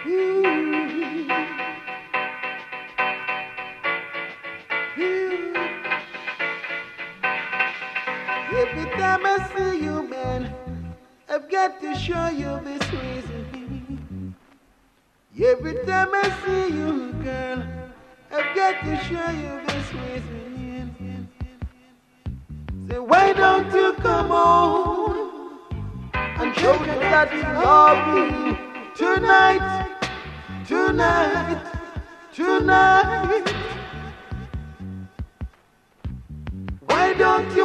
Every time I see you, man, I've got to show you this reason. Every time I see you, girl, I've got to show you this reason. Say, why don't you come on and show me that you love me tonight, tonight, tonight? Why don't you